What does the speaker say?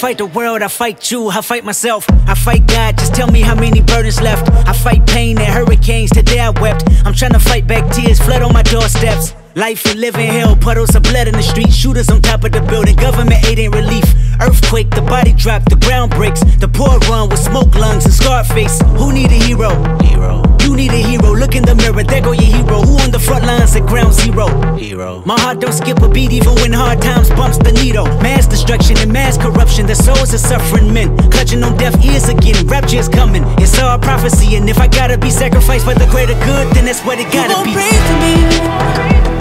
fight the world, I fight you, I fight myself, I fight God, just tell me how many burdens left. I fight pain and hurricanes, today I wept. I'm trying to fight back tears, flood on my doorsteps. Life and living hell, puddles of blood in the street, shooters on top of the building, government aid ain't relief. Earthquake, the body drop, the ground breaks, the poor run with smoke lungs and scarred face. Who need a hero? You need a hero, look in the mirror, there go your hero. Who on the front lines at ground zero? My heart don't skip a beat even when hard times bumps the needle. Mass destruction and mass corruption, the souls of suffering men clutching on deaf ears again, rapture is coming. It's all prophecy, and if I gotta be sacrificed for the greater good, then that's what it gotta be. You gon' pray for me.